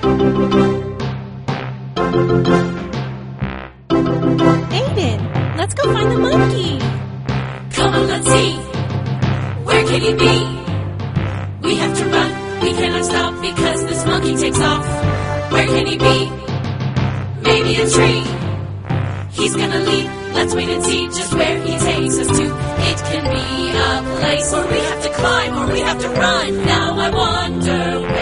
Aiden, let's go find the monkey. Come on, let's see. Where can he be? We have to run. We cannot stop because this monkey takes off. Where can he be? Maybe a tree. He's gonna leap. Let's wait and see just where he takes us to. It can be a place where we have to climb or we have to run. Now I wonder where